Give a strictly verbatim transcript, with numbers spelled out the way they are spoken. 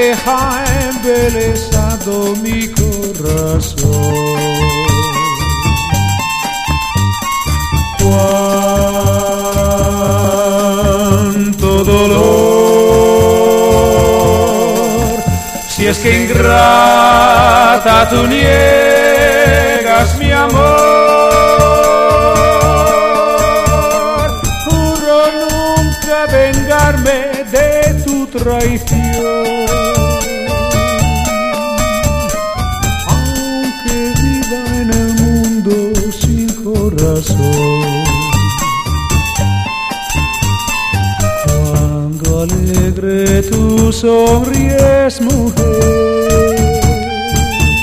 deja embelesado mi corazón. Cuánto dolor, si es que ingrata tú niegas mi amor. Juro nunca vengarme de tu traición, aunque viva en el mundo sin corazón. Cuando alegre tú sonríes, mujer,